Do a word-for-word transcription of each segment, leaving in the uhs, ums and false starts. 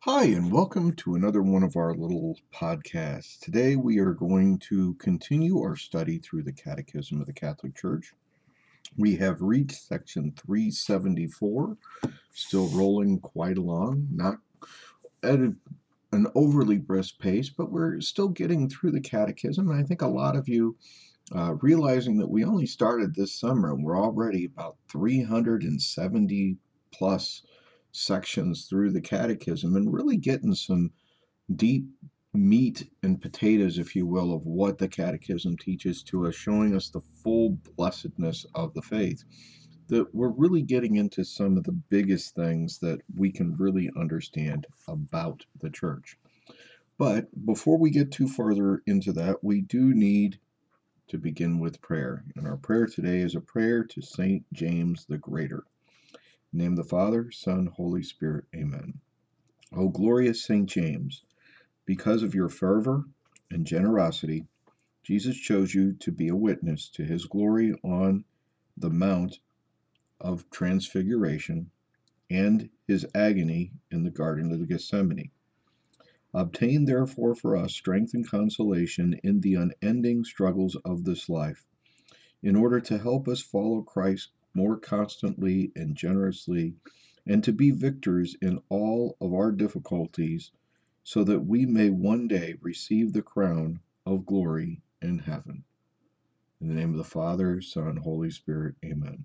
Hi, and welcome to another one of our little podcasts. Today we are going to continue our study through the Catechism of the Catholic Church. We have reached section three seventy-four, still rolling quite along, not at a, an overly brisk pace, but we're still getting through the Catechism. And I think a lot of you, uh, realizing that we only started this summer and we're already about three hundred seventy plus sections through the Catechism and really getting some deep meat and potatoes, if you will, of what the Catechism teaches to us, showing us the full blessedness of the faith. That we're really getting into some of the biggest things that we can really understand about the church. But before we get too further into that, we do need to begin with prayer. And our prayer today is a prayer to Saint James the Greater. In the name of the Father, Son, Holy Spirit. Amen. O glorious Saint James, because of your fervor and generosity, Jesus chose you to be a witness to his glory on the Mount of Transfiguration and his agony in the Garden of Gethsemane. Obtain therefore for us strength and consolation in the unending struggles of this life, in order to help us follow Christ more constantly and generously, and to be victors in all of our difficulties, so that we may one day receive the crown of glory in heaven. In the name of the Father, Son, Holy Spirit, amen.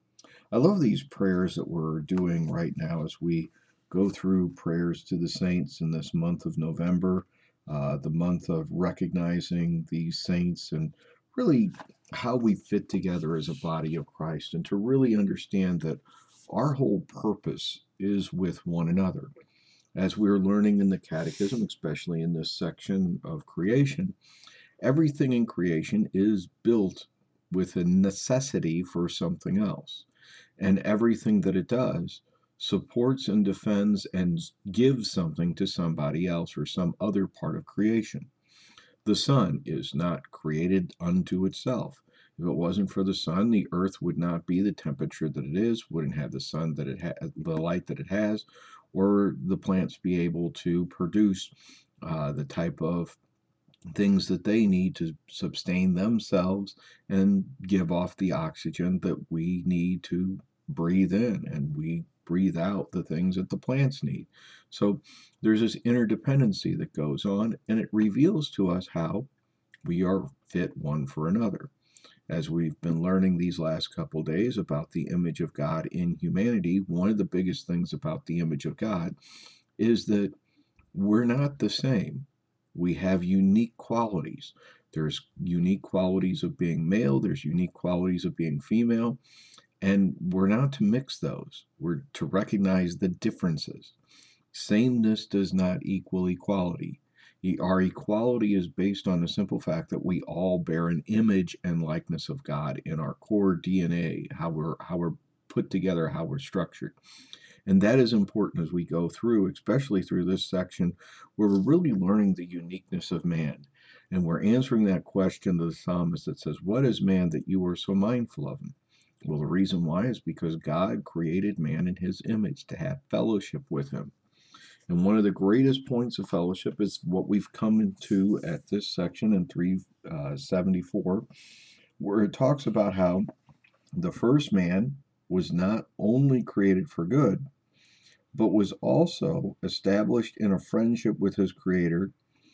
I love these prayers that we're doing right now as we go through prayers to the saints in this month of November, uh, the month of recognizing these saints and really how we fit together as a body of Christ, and to really understand that our whole purpose is with one another. As we're learning in the Catechism, especially in this section of creation, everything in creation is built with a necessity for something else. And everything that it does supports and defends and gives something to somebody else or some other part of creation. The sun is not created unto itself. If it wasn't for the sun, the earth would not be the temperature that it is, wouldn't have the sun that it ha- the light that it has, or the plants be able to produce uh, the type of things that they need to sustain themselves and give off the oxygen that we need to breathe in, and we breathe out the things that the plants need. So there's this interdependency that goes on, and it reveals to us how we are fit one for another. As we've been learning these last couple days about the image of God in humanity, one of the biggest things about the image of God is that we're not the same. We have unique qualities. There's unique qualities of being male, there's unique qualities of being female, and we're not to mix those. We're to recognize the differences. Sameness does not equal equality. Our equality is based on the simple fact that we all bear an image and likeness of God in our core D N A, how we're how we're put together, how we're structured. And that is important as we go through, especially through this section where we're really learning the uniqueness of man. And we're answering that question to the psalmist that says, "What is man that you are so mindful of him?" Well, the reason why is because God created man in his image to have fellowship with him. And one of the greatest points of fellowship is what we've come into at this section in three seventy-four, where it talks about how the first man was not only created for good, but was also established in a friendship with his Creator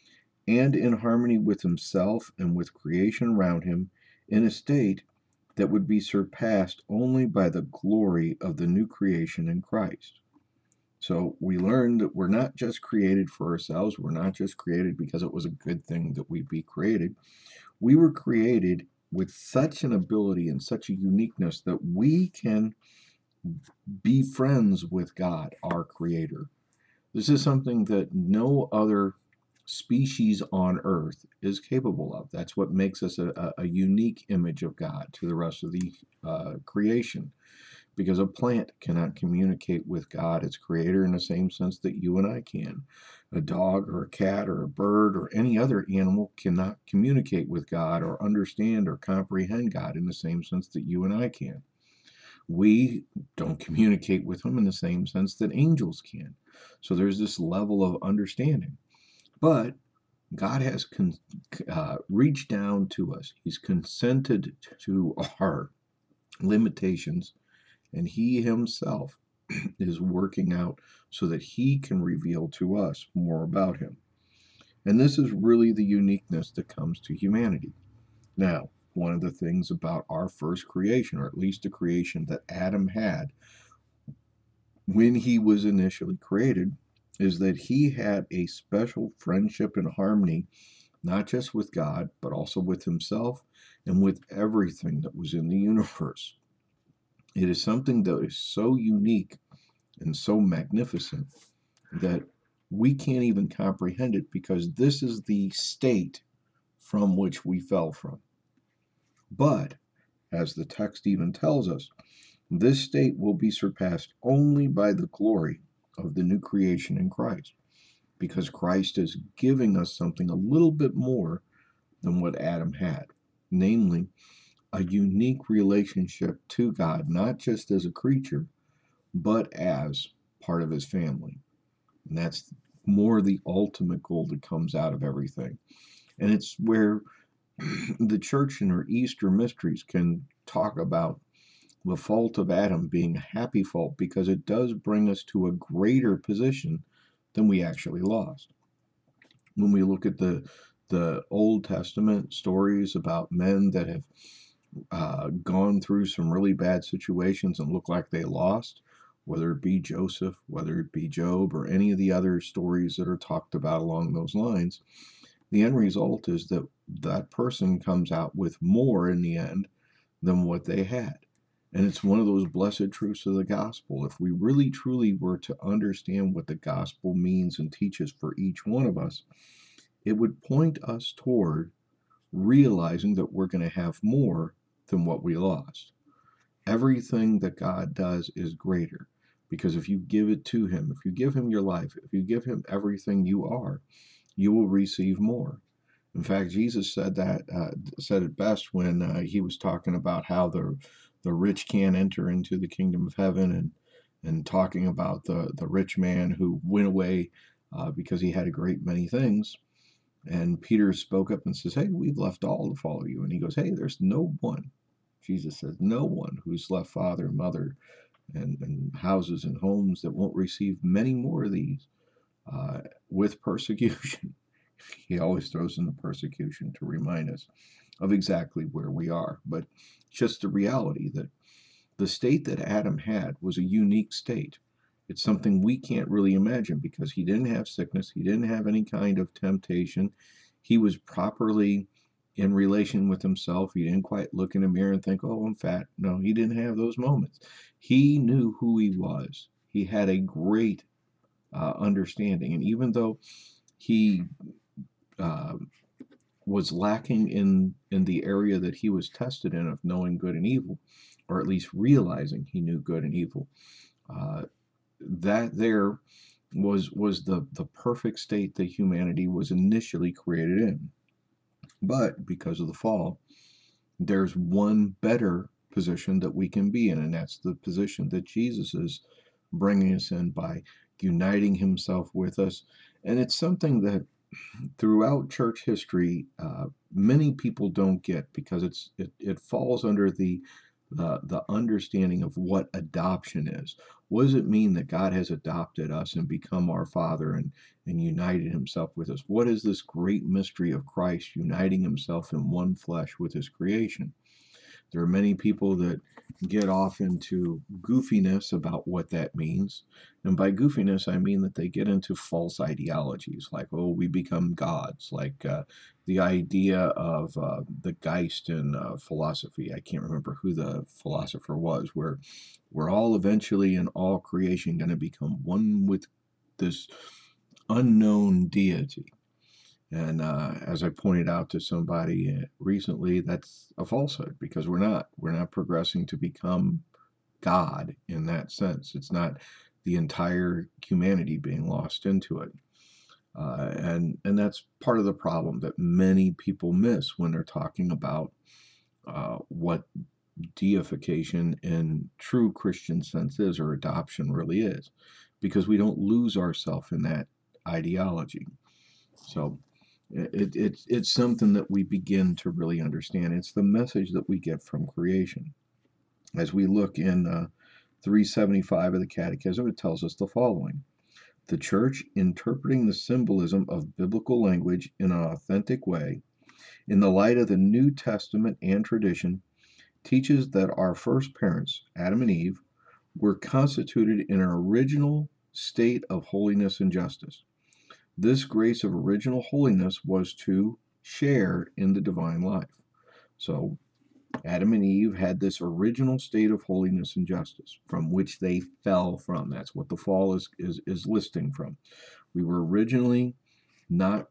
and in harmony with himself and with creation around him, in a state that would be surpassed only by the glory of the new creation in Christ. So we learn that we're not just created for ourselves. We're not just created because it was a good thing that we be created. We were created with such an ability and such a uniqueness that we can be friends with God, our Creator. This is something that no other species on earth is capable of. That's what makes us a, a unique image of God to the rest of the uh, creation. Because a plant cannot communicate with God, its creator, in the same sense that you and I can. A dog or a cat or a bird or any other animal cannot communicate with God or understand or comprehend God in the same sense that you and I can. We don't communicate with him in the same sense that angels can. So there's this level of understanding. But God has con- uh, reached down to us. He's consented to our limitations, and he himself is working out so that he can reveal to us more about him. And this is really the uniqueness that comes to humanity. Now, one of the things about our first creation, or at least the creation that Adam had when he was initially created, is that he had a special friendship and harmony, not just with God, but also with himself and with everything that was in the universe. It is something that is so unique and so magnificent that we can't even comprehend it, because this is the state from which we fell from. But, as the text even tells us, this state will be surpassed only by the glory of the new creation in Christ, because Christ is giving us something a little bit more than what Adam had, namely a unique relationship to God, not just as a creature, but as part of his family. And that's more the ultimate goal that comes out of everything. And it's where the church in her Easter mysteries can talk about the fault of Adam being a happy fault, because it does bring us to a greater position than we actually lost. When we look at the the Old Testament stories about men that have uh, gone through some really bad situations and look like they lost, whether it be Joseph, whether it be Job, or any of the other stories that are talked about along those lines, the end result is that that person comes out with more in the end than what they had. And it's one of those blessed truths of the gospel. If we really truly were to understand what the gospel means and teaches for each one of us, it would point us toward realizing that we're going to have more than what we lost. Everything that God does is greater, because if you give it to him, if you give him your life, if you give him everything you are, you will receive more. In fact, Jesus said that uh, said it best when uh, he was talking about how the the rich can't enter into the kingdom of heaven, and and talking about the the rich man who went away uh, because he had a great many things. And Peter spoke up and says, "Hey, we've left all to follow you." And he goes, "Hey, there's no one." Jesus says, "No one who's left father and mother and, and houses and homes that won't receive many more of these uh, with persecution." He always throws in the persecution to remind us of exactly where we are. But just the reality that the state that Adam had was a unique state. It's something we can't really imagine, because he didn't have sickness, he didn't have any kind of temptation. He was properly in relation with himself. He didn't quite look in the mirror and think, "Oh, I'm fat." No, he didn't have those moments. He knew who he was. He had a great uh, understanding. And even though he uh, was lacking in in the area that he was tested in, of knowing good and evil, or at least realizing he knew good and evil, uh, that there was was the the perfect state that humanity was initially created in. But because of the fall, there's one better position that we can be in, and that's the position that Jesus is bringing us in by uniting himself with us. And it's something that throughout church history, uh, many people don't get, because it's it, it falls under the the the understanding of what adoption is. What does it mean that God has adopted us and become our Father, and and united himself with us? What is this great mystery of Christ uniting himself in one flesh with his creation? There are many people that get off into goofiness about what that means. And by goofiness, I mean that they get into false ideologies, like, oh, we become gods, like uh, the idea of uh, the Geist in uh, philosophy. I can't remember who the philosopher was, where we're all eventually in all creation going to become one with this unknown deity. And uh, as I pointed out to somebody recently, that's a falsehood, because we're not. We're not progressing to become God in that sense. It's not the entire humanity being lost into it. Uh, and and that's part of the problem that many people miss when they're talking about uh, what deification in true Christian sense is, or adoption really is, because we don't lose ourselves in that ideology. So it, it, it's something that we begin to really understand. It's the message that we get from creation. As we look in uh, three seventy-five of the Catechism, it tells us the following: the Church, interpreting the symbolism of biblical language in an authentic way, in the light of the New Testament and tradition, teaches that our first parents, Adam and Eve, were constituted in an original state of holiness and justice. This grace of original holiness was to share in the divine life. So Adam and Eve had this original state of holiness and justice from which they fell from. That's what the fall is, is, is listing from. We were originally not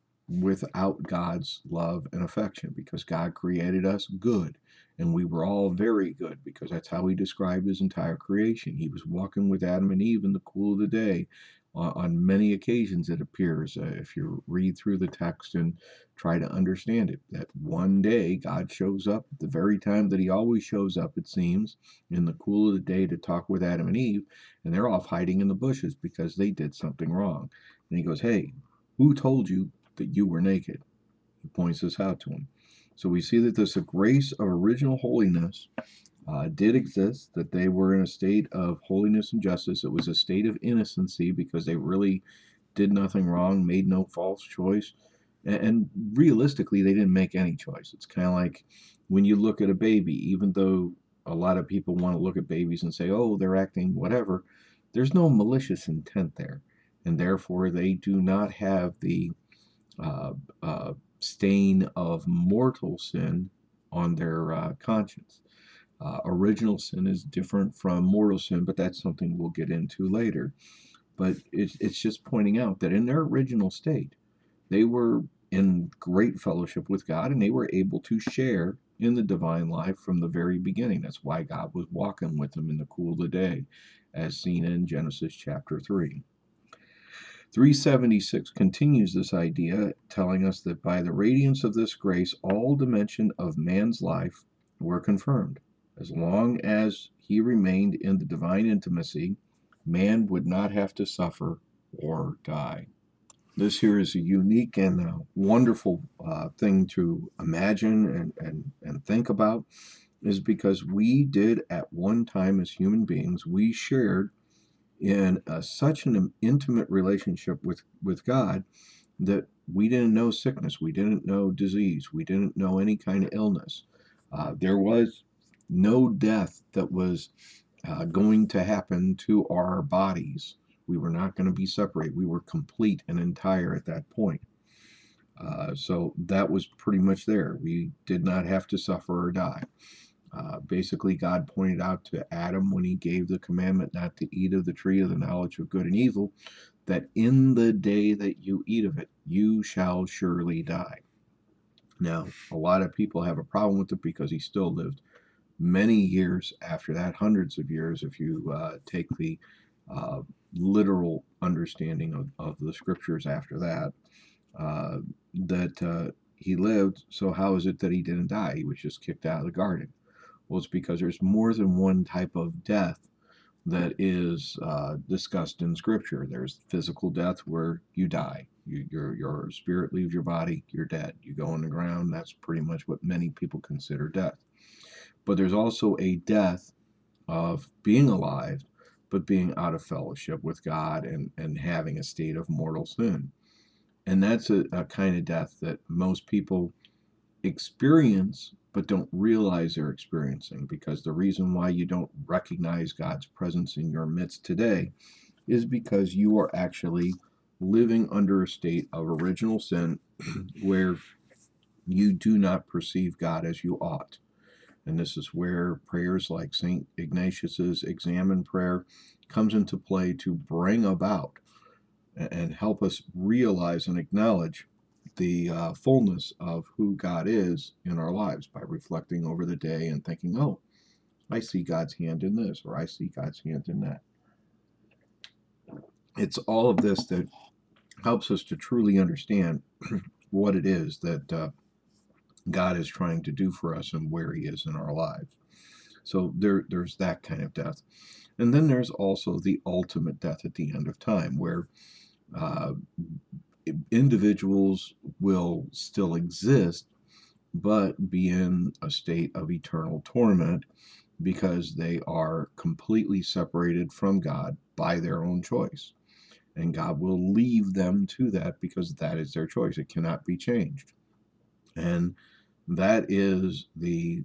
without God's love and affection, because God created us good, and we were all very good, because that's how he described his entire creation. He was walking with Adam and Eve in the cool of the day. Uh, on many occasions it appears, uh, if you read through the text and try to understand it, that one day God shows up at the very time that he always shows up, it seems, in the cool of the day to talk with Adam and Eve, and they're off hiding in the bushes because they did something wrong. And he goes, "Hey, who told you that you were naked?" He points this out to him. So we see that this grace of original holiness uh, did exist, that they were in a state of holiness and justice. It was a state of innocency because they really did nothing wrong, made no false choice. And, and realistically, they didn't make any choice. It's kind of like when you look at a baby, even though a lot of people want to look at babies and say, oh, they're acting whatever, there's no malicious intent there. And therefore, they do not have the Uh, uh, stain of mortal sin on their uh, conscience. Uh, original sin is different from mortal sin, but that's something we'll get into later. But it's, it's just pointing out that in their original state, they were in great fellowship with God, and they were able to share in the divine life from the very beginning. That's why God was walking with them in the cool of the day, as seen in Genesis chapter three. three seventy-six continues this idea, telling us that by the radiance of this grace, all dimension of man's life were confirmed. As long as he remained in the divine intimacy, man would not have to suffer or die. This here is a unique and uh, wonderful uh, thing to imagine and, and, and think about, is because we did at one time as human beings, we shared in uh, such an intimate relationship with, with God that we didn't know sickness, we didn't know disease, we didn't know any kind of illness. Uh, there was no death that was uh, going to happen to our bodies. We were not going to be separated. We were complete and entire at that point. Uh, so that was pretty much there. We did not have to suffer or die. Uh, basically, God pointed out to Adam when he gave the commandment not to eat of the tree of the knowledge of good and evil, that in the day that you eat of it, you shall surely die. Now, a lot of people have a problem with it because he still lived many years after that, hundreds of years, if you uh, take the uh, literal understanding of, of the scriptures after that, uh, that uh, he lived. So how is it that he didn't die? He was just kicked out of the garden. Well, it's because there's more than one type of death that is uh, discussed in Scripture. There's physical death where you die. You, your, your spirit leaves your body, you're dead. You go in the ground. That's pretty much what many people consider death. But there's also a death of being alive, but being out of fellowship with God and, and having a state of mortal sin. And that's a, a kind of death that most people experience but don't realize they're experiencing, because the reason why you don't recognize God's presence in your midst today is because you are actually living under a state of original sin where you do not perceive God as you ought. And this is where prayers like Saint Ignatius's Examen prayer comes into play to bring about and help us realize and acknowledge the uh, fullness of who God is in our lives by reflecting over the day and thinking, oh, I see God's hand in this, or I see God's hand in that. It's all of this that helps us to truly understand what it is that uh, God is trying to do for us and where he is in our lives. So there, there's that kind of death. And then there's also the ultimate death at the end of time, where uh, individuals will still exist, but be in a state of eternal torment because they are completely separated from God by their own choice. And God will leave them to that because that is their choice. It cannot be changed. And that is the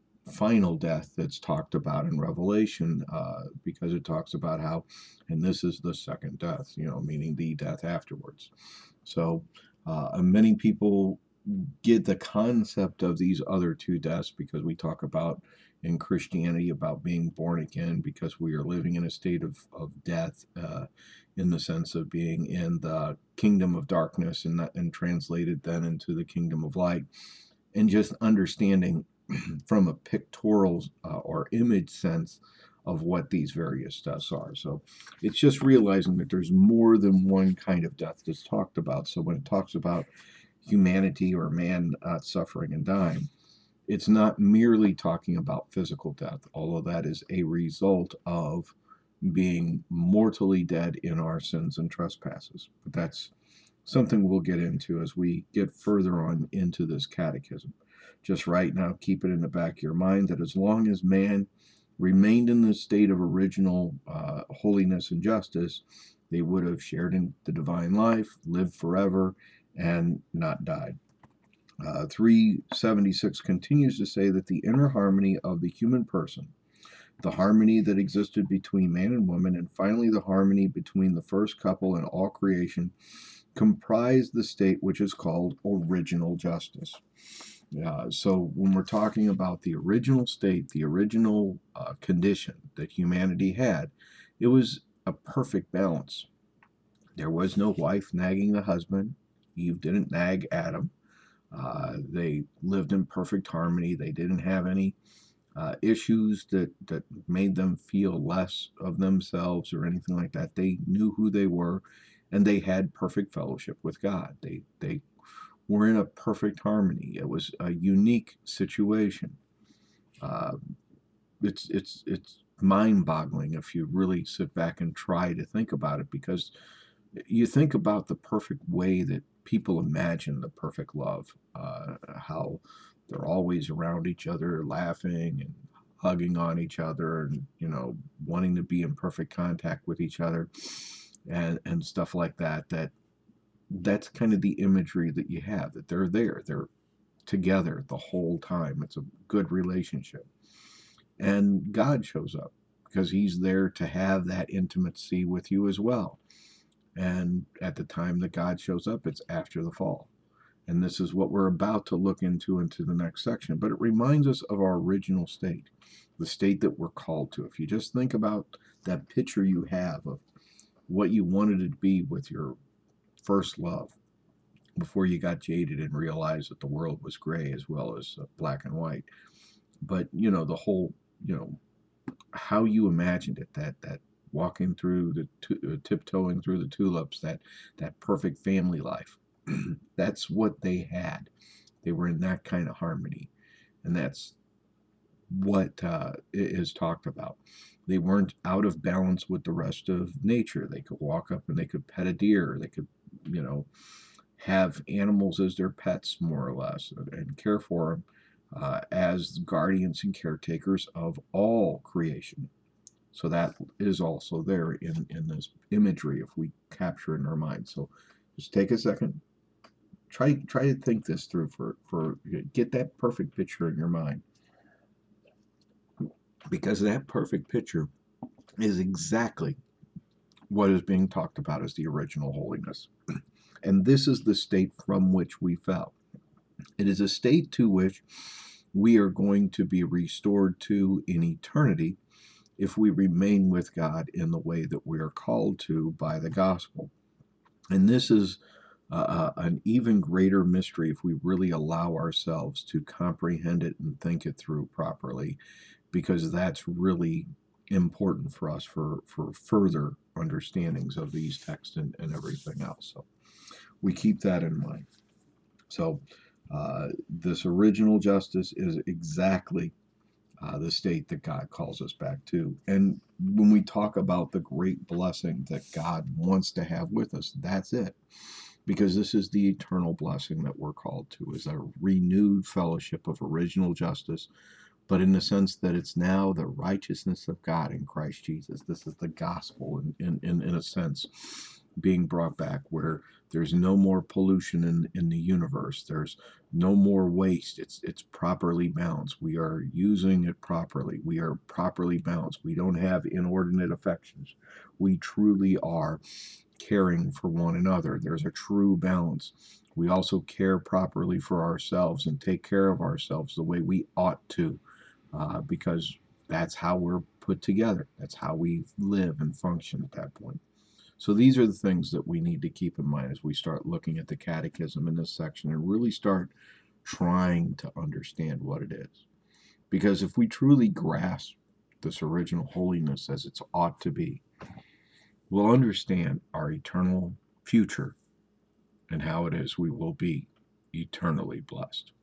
final death that's talked about in Revelation, uh, because it talks about how, and this is the second death, you know, meaning the death afterwards. So uh, many people get the concept of these other two deaths because we talk about in Christianity about being born again because we are living in a state of, of death, uh, in the sense of being in the kingdom of darkness and, that, and translated then into the kingdom of light. And just understanding from a pictorial uh, or image sense of what these various deaths are. So it's just realizing that there's more than one kind of death that's talked about. So when it talks about humanity or man uh, suffering and dying, it's not merely talking about physical death, although that is a result of being mortally dead in our sins and trespasses. But that's something we'll get into as we get further on into this catechism. Just right now, keep it in the back of your mind that as long as man remained in the state of original uh, holiness and justice, they would have shared in the divine life, lived forever, and not died. Uh, three seventy-six continues to say that the inner harmony of the human person, the harmony that existed between man and woman, and finally the harmony between the first couple and all creation, comprise the state which is called original justice. Uh, so when we're talking about the original state, the original uh, condition that humanity had, it was a perfect balance. There was no wife nagging the husband. Eve didn't nag Adam. Uh, they lived in perfect harmony. They didn't have any uh, issues that, that made them feel less of themselves or anything like that. They knew who they were, and they had perfect fellowship with God. They, they were in a perfect harmony. It was a unique situation. Uh, it's, it's, it's mind-boggling if you really sit back and try to think about it, because you think about the perfect way that people imagine the perfect love, uh, how they're always around each other, laughing and hugging on each other, and you know, wanting to be in perfect contact with each other, and and stuff like that. That that's kind of the imagery that you have. That they're there, they're together the whole time. It's a good relationship, and God shows up because He's there to have that intimacy with you as well. And at the time that God shows up, it's after the fall. And this is what we're about to look into into the next section. But it reminds us of our original state, the state that we're called to. If you just think about that picture you have of what you wanted it to be with your first love before you got jaded and realized that the world was gray as well as uh, black and white. But, you know, the whole, you know, how you imagined it, that, that, walking through the uh, tiptoeing through the tulips, that that perfect family life. That's what they had. They were in that kind of harmony, and that's what uh, is talked about. They weren't out of balance with the rest of nature. They could walk up and they could pet a deer. They could, you know, have animals as their pets, more or less, and care for them uh, as guardians and caretakers of all creation. So that is also there in, in this imagery if we capture it in our mind. So just take a second, try try to think this through for, for get that perfect picture in your mind. Because that perfect picture is exactly what is being talked about as the original holiness. And this is the state from which we fell. It is a state to which we are going to be restored to in eternity if we remain with God in the way that we are called to by the gospel. And this is uh, an even greater mystery if we really allow ourselves to comprehend it and think it through properly, because that's really important for us for, for further understandings of these texts and, and everything else. So we keep that in mind. So uh, this original justice is exactly uh, the state that God calls us back to. And when we talk about the great blessing that God wants to have with us, that's it. Because this is the eternal blessing that we're called to, is a renewed fellowship of original justice, but in the sense that it's now the righteousness of God in Christ Jesus. This is the gospel in, in, in, in a sense being brought back, where there's no more pollution in, in the universe. There's no more waste. It's it's properly balanced. We are using it properly. We are properly balanced. We don't have inordinate affections. We truly are caring for one another. There's a true balance. We also care properly for ourselves and take care of ourselves the way we ought to, uh, because that's how we're put together. That's how we live and function at that point. So these are the things that we need to keep in mind as we start looking at the catechism in this section and really start trying to understand what it is. Because if we truly grasp this original holiness as it ought to be, we'll understand our eternal future and how it is we will be eternally blessed.